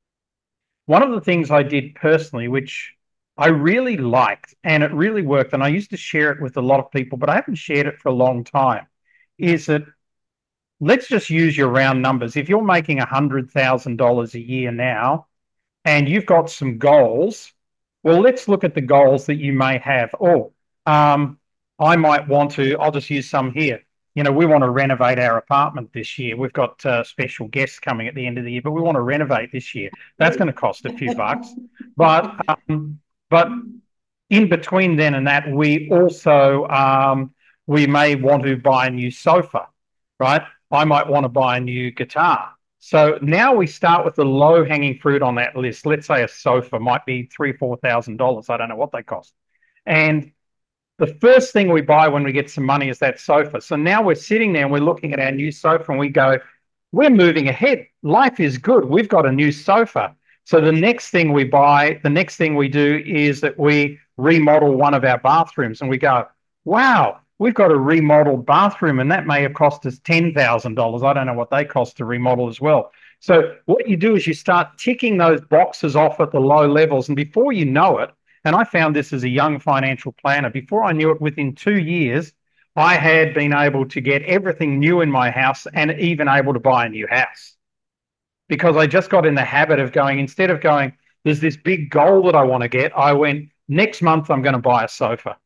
one of the things I did personally, which I really liked and it really worked, and I used to share it with a lot of people, but I haven't shared it for a long time, is that let's just use your round numbers. If you're making one hundred thousand dollars a year now and you've got some goals, well, let's look at the goals that you may have. Oh, um, I might want to, I'll just use some here. You know, we want to renovate our apartment this year. We've got uh, special guests coming at the end of the year, but we want to renovate this year. That's going to cost a few bucks. But um, but in between then and that, we also, um, we may want to buy a new sofa, right? I might want to buy a new guitar. So now we start with the low-hanging fruit on that list. Let's say a sofa might be three, four thousand dollars. I don't know what they cost. And the first thing we buy when we get some money is that sofa. So now we're sitting there and we're looking at our new sofa and we go, we're moving ahead. Life is good. We've got a new sofa. So the next thing we buy, the next thing we do is that we remodel one of our bathrooms and we go, wow, we've got a remodeled bathroom and that may have cost us ten thousand dollars. I don't know what they cost to remodel as well. So what you do is you start ticking those boxes off at the low levels, and before you know it, and I found this as a young financial planner, before I knew it, within two years, I had been able to get everything new in my house and even able to buy a new house, because I just got in the habit of going, instead of going, there's this big goal that I want to get, I went, next month I'm going to buy a sofa.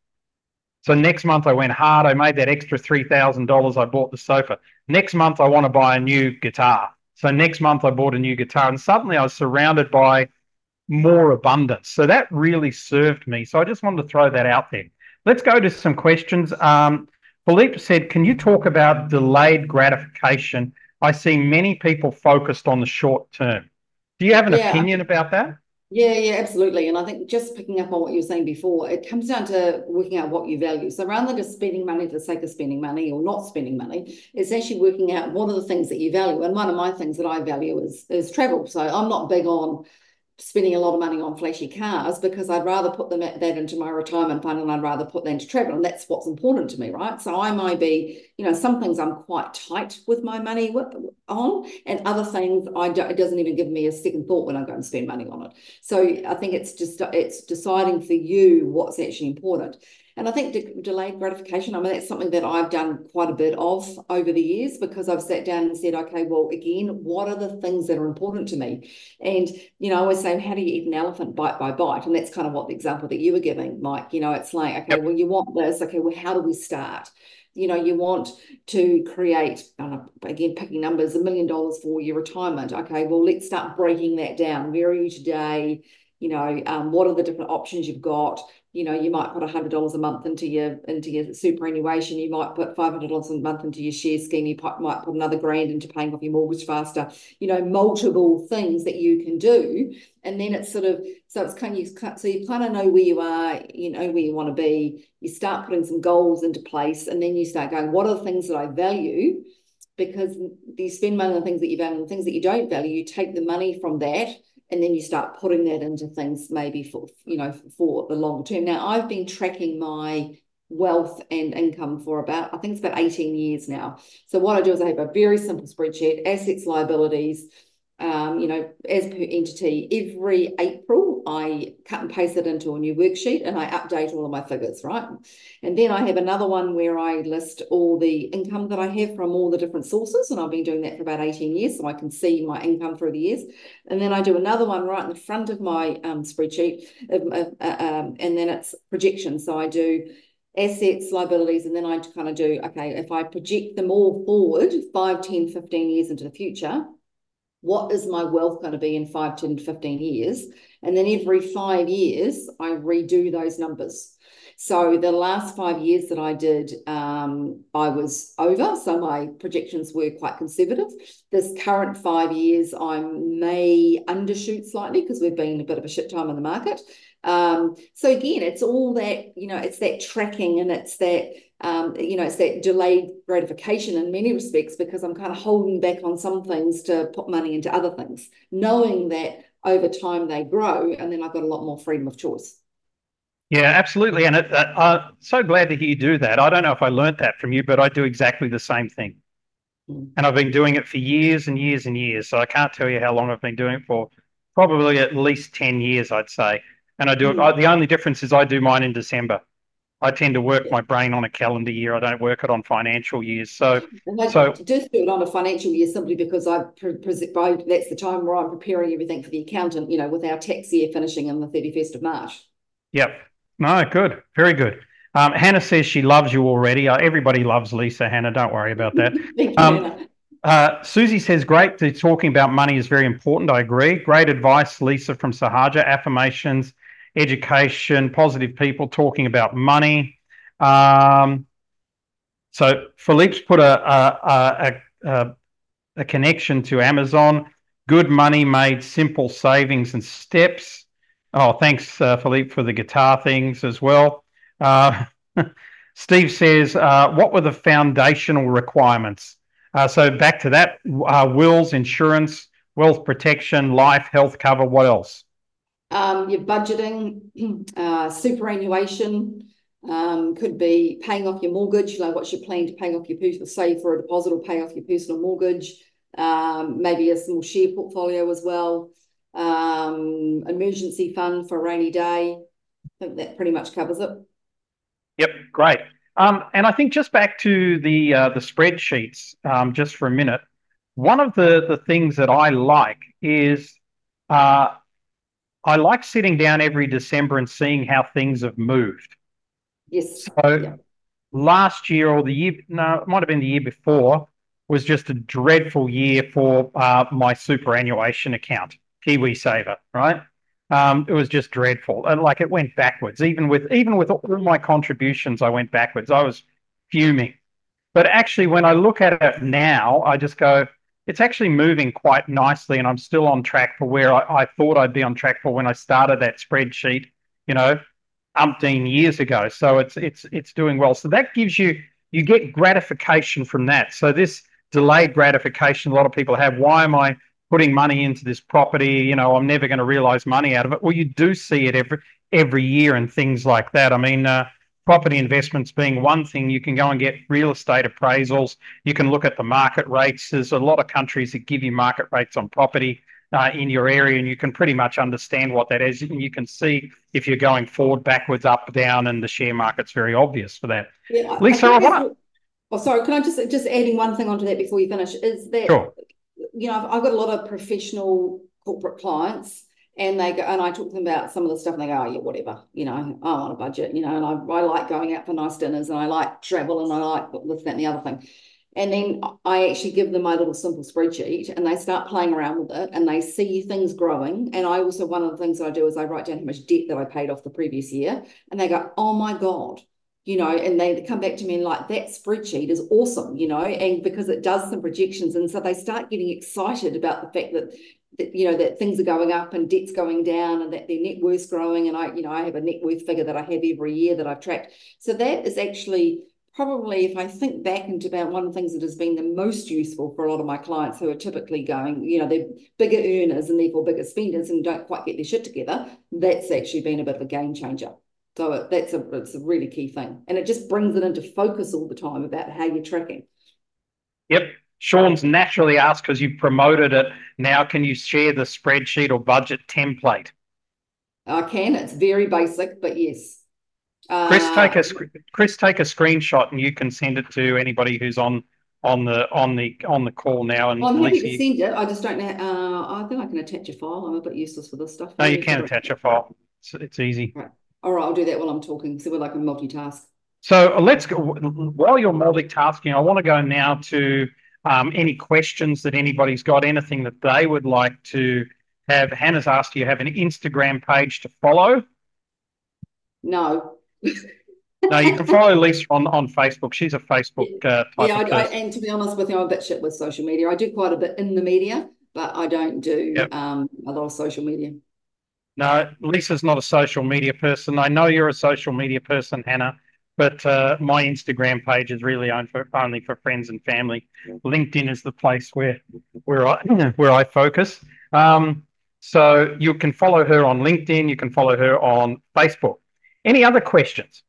So next month I went hard. I made that extra three thousand dollars. I bought the sofa. Next month I want to buy a new guitar. So next month I bought a new guitar, and suddenly I was surrounded by more abundance. So that really served me. So I just wanted to throw that out there. Let's go to some questions. Um, Philippe said, can you talk about delayed gratification? I see many people focused on the short term. Do you have an Yeah. opinion about that? Yeah, yeah, absolutely. And I think just picking up on what you were saying before, it comes down to working out what you value. So rather than just spending money for the sake of spending money or not spending money, it's actually working out what are the things that you value. And one of my things that I value is, is travel. So I'm not big on spending a lot of money on flashy cars, because I'd rather put them at, that into my retirement fund, and I'd rather put that into travel. And that's what's important to me, right? So I might be, you know, some things I'm quite tight with my money with, on, and other things I don't, it doesn't even give me a second thought when I go and spend money on it. So I think it's just, it's deciding for you what's actually important. And I think de delayed gratification, I mean, that's something that I've done quite a bit of over the years, because I've sat down and said, okay, well, again, what are the things that are important to me? And, you know, I always say, how do you eat an elephant bite by bite? And that's kind of what the example that you were giving, Mike. You know, it's like, okay, yep. Well, you want this. Okay, well, how do we start? You know, you want to create, uh, again, picking numbers, a million dollars for your retirement. Okay, well, let's start breaking that down. Where are you today? You know, um, what are the different options you've got? You know, you might put one hundred dollars a month into your into your superannuation. You might put five hundred dollars a month into your share scheme. You put, might put another grand into paying off your mortgage faster. You know, multiple things that you can do. And then it's sort of, so it's kind of, so you kind of know where you are, you know, where you want to be. You start putting some goals into place, and then you start going, what are the things that I value? Because you spend money on things that you value, and things that you don't value, you take the money from that, and then you start putting that into things maybe for, you know, for the long term. Now, I've been tracking my wealth and income for about, I think it's about eighteen years now. So what I do is I have a very simple spreadsheet, assets, liabilities, um, you know, as per entity. Every April, I cut and paste it into a new worksheet, and I update all of my figures, right? And then I have another one where I list all the income that I have from all the different sources, and I've been doing that for about eighteen years, so I can see my income through the years. And then I do another one right in the front of my um, spreadsheet, uh, uh, um, and then it's projections. So I do assets, liabilities, and then I kind of do, okay, if I project them all forward five, ten, fifteen years into the future, what is my wealth going to be in five, ten, fifteen years? And then every five years, I redo those numbers. So the last five years that I did, um, I was over. So my projections were quite conservative. This current five years, I may undershoot slightly because we've been a bit of a shit time in the market. Um, so again, it's all that, you know, it's that tracking, and it's that, um, you know, it's that delayed gratification in many respects, because I'm kind of holding back on some things to put money into other things, knowing that over time they grow, and then I've got a lot more freedom of choice. Yeah, absolutely. And it, uh, I'm so glad to hear you do that. I don't know if I learnt that from you, but I do exactly the same thing. Mm. And I've been doing it for years and years and years. So I can't tell you how long I've been doing it for, probably at least ten years, I'd say. And I do mm. it, I, the only difference is I do mine in December. I tend to work my brain on a calendar year. I don't work it on financial years. So, and I so just do it on a financial year simply because I that's the time where I'm preparing everything for the accountant, you know, with our tax year finishing on the thirty-first of March. Yep. No, good. Very good. Um, Hannah says she loves you already. Uh, everybody loves Lisa, Hannah. Don't worry about that. Thank you, um, Hannah. Uh, Susie says, great, to talking about money is very important. I agree. Great advice, Lisa from Sahaja. Affirmations, education, positive people talking about money. Um, so Philippe's put a, a, a, a, a connection to Amazon. Good money made simple savings and steps. Oh, thanks, uh, Philippe, for the guitar things as well. Uh, Steve says, uh, what were the foundational requirements? Uh, so back to that, uh, wills, insurance, wealth protection, life, health cover, what else? Um, your budgeting, uh, superannuation, um, could be paying off your mortgage. Like, what's your plan to pay off your personal, save for a deposit or pay off your personal mortgage? Um, maybe a small share portfolio as well. Um, emergency fund for a rainy day. I think that pretty much covers it. Yep, great. Um, and I think just back to the uh, the spreadsheets, um, just for a minute. One of the the things that I like is uh, I like sitting down every December and seeing how things have moved. Yes. So Yeah. last year or the year, no, it might have been the year before, was just a dreadful year for uh, my superannuation account, KiwiSaver, right? Um, it was just dreadful. And like it went backwards. Even with even with all my contributions, I went backwards. I was fuming. But actually, when I look at it now, I just go, it's actually moving quite nicely, and I'm still on track for where I, I thought I'd be on track for when I started that spreadsheet, you know, umpteen years ago. So it's it's it's doing well. So that gives you you get gratification from that. So this delayed gratification a lot of people have. Why am I putting money into this property? You know, I'm never going to realize money out of it. Well, you do see it every every year and things like that. I mean, uh, property investments being one thing, you can go and get real estate appraisals. You can look at the market rates. There's a lot of countries that give you market rates on property uh, in your area, and you can pretty much understand what that is. And you can see if you're going forward, backwards, up, down, and the share market's very obvious for that. Yeah, I, I Lisa, I think want to. Oh, sorry, can I just just adding one thing onto that before you finish? Is that, Sure. you know, I've, I've got a lot of professional corporate clients, and they go, and I talk to them about some of the stuff, and they go, oh yeah, whatever, you know, I'm on a budget, you know, and I, I like going out for nice dinners, and I like travel, and I like this, that, and the other thing. And then I actually give them my little simple spreadsheet, and they start playing around with it, and they see things growing. And I also, one of the things that I do is I write down how much debt that I paid off the previous year, and they go, oh my God, you know, and they come back to me and like, that spreadsheet is awesome, you know, and because it does some projections. And so they start getting excited about the fact that, that, you know, that things are going up and debt's going down and that their net worth's growing. And I, you know, I have a net worth figure that I have every year that I've tracked. So that is actually probably, if I think back into about one of the things that has been the most useful for a lot of my clients who are typically going, you know, they're bigger earners and therefore bigger spenders and don't quite get their shit together, that's actually been a bit of a game changer. So that's a, it's a really key thing. And it just brings it into focus all the time about how you're tracking. Yep. Sean's naturally asked because you promoted it. Now, can you share the spreadsheet or budget template? I can. It's very basic, but yes. Chris, take a Uh, Chris, take a screenshot and you can send it to anybody who's on on the on the on the call now. And I'm happy Lisa, to you, send it. I just don't know. Uh, I think I can attach a file. I'm a bit useless for this stuff. no, Let you me can figure attach it a out. file. It's, it's easy. Right. All right, I'll do that while I'm talking. So we're like a multitask. So uh, let's go. While you're multitasking, I want to go now to um, any questions that anybody's got, anything that they would like to have. Hannah's asked, do you have an Instagram page to follow? No. No, you can follow Lisa on, on Facebook. She's a Facebook uh, type Yeah, I, of I, person. and to be honest with you, I'm a bit shit with social media. I do quite a bit in the media, but I don't do Yep. um, a lot of social media. No, Lisa's not a social media person. I know you're a social media person, Hannah, but uh, my Instagram page is really only for, only for friends and family. LinkedIn is the place where where I where I focus. Um, so you can follow her on LinkedIn. You can follow her on Facebook. Any other questions?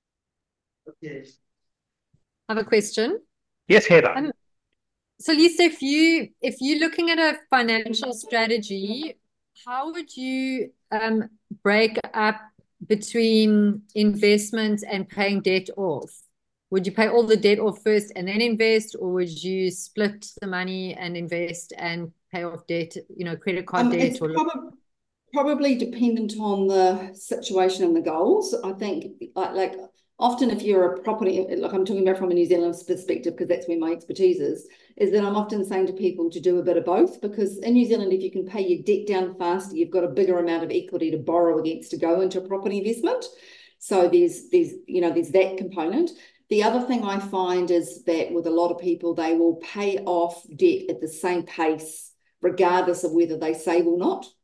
I have a question. Yes, Heather. Um, so Lisa, if you if you're looking at a financial strategy, how would you um, break up between investment and paying debt off? Would you pay all the debt off first and then invest, or would you split the money and invest and pay off debt, you know, credit card Um, debt? it's Or probably probably dependent on the situation and the goals. I think like, like often if you're a property, like I'm talking about from a New Zealand perspective, because that's where my expertise is, is that I'm often saying to people to do a bit of both, because in New Zealand, if you can pay your debt down faster, you've got a bigger amount of equity to borrow against to go into a property investment. So there's, there's, you know, there's that component. The other thing I find is that with a lot of people, they will pay off debt at the same pace, regardless of whether they save or not.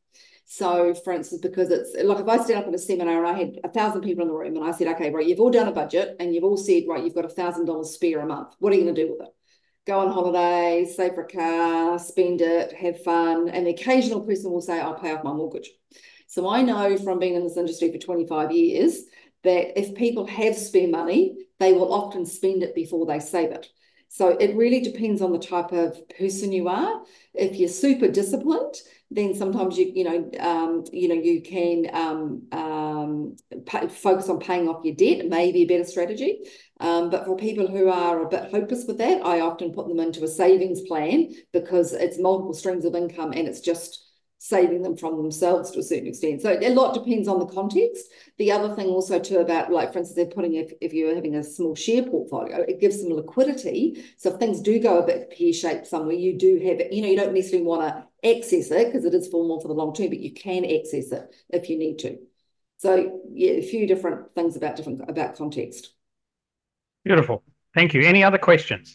So, for instance, because it's like if I stand up at a seminar and I had a thousand people in the room and I said, okay, right, you've all done a budget and you've all said, right, you've got a thousand dollars spare a month. What are you going to do with it? Go on holiday, save for a car, spend it, have fun. And the occasional person will say, I'll pay off my mortgage. So I know from being in this industry for twenty-five years that if people have spare money, they will often spend it before they save it. So it really depends on the type of person you are. If you're super disciplined, then sometimes you you know um, you know you can um, um, pay, focus on paying off your debt. It may be a better strategy. Um, but for people who are a bit hopeless with that, I often put them into a savings plan because it's multiple streams of income and it's just saving them from themselves to a certain extent. So a lot depends on the context. The other thing also too about, like, for instance, they're putting, if, if you're having a small share portfolio, it gives them liquidity. So if things do go a bit pear-shaped somewhere, you do have it, you know, you don't necessarily want to access it because it is for more for the long term, but you can access it if you need to. So yeah, a few different things about different, about context. Beautiful. Thank you. Any other questions?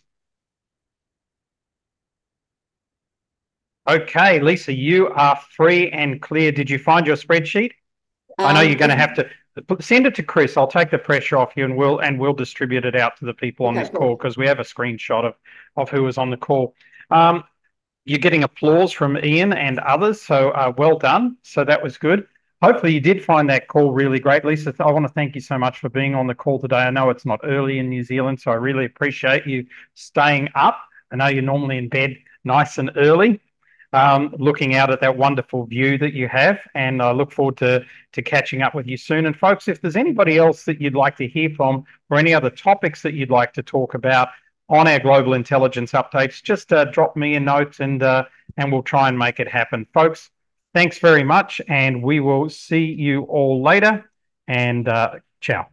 Okay, Lisa, you are free and clear. Did you find your spreadsheet? Um, I know you're going to have to send it to Chris. I'll take the pressure off you, and we'll and we'll distribute it out to the people on okay, this cool. call because we have a screenshot of of who was on the call. Um, you're getting applause from Ian and others, so uh, well done. So that was good. Hopefully you did find that call really great, Lisa. I want to thank you so much for being on the call today. I know it's not early in New Zealand, so I really appreciate you staying up. I know you're normally in bed nice and early. Um, looking out at that wonderful view that you have, and I look forward to to catching up with you soon. And folks, if there's anybody else that you'd like to hear from or any other topics that you'd like to talk about on our global intelligence updates, just uh, drop me a note and uh, and we'll try and make it happen. Folks, thanks very much, and we will see you all later, and uh, ciao.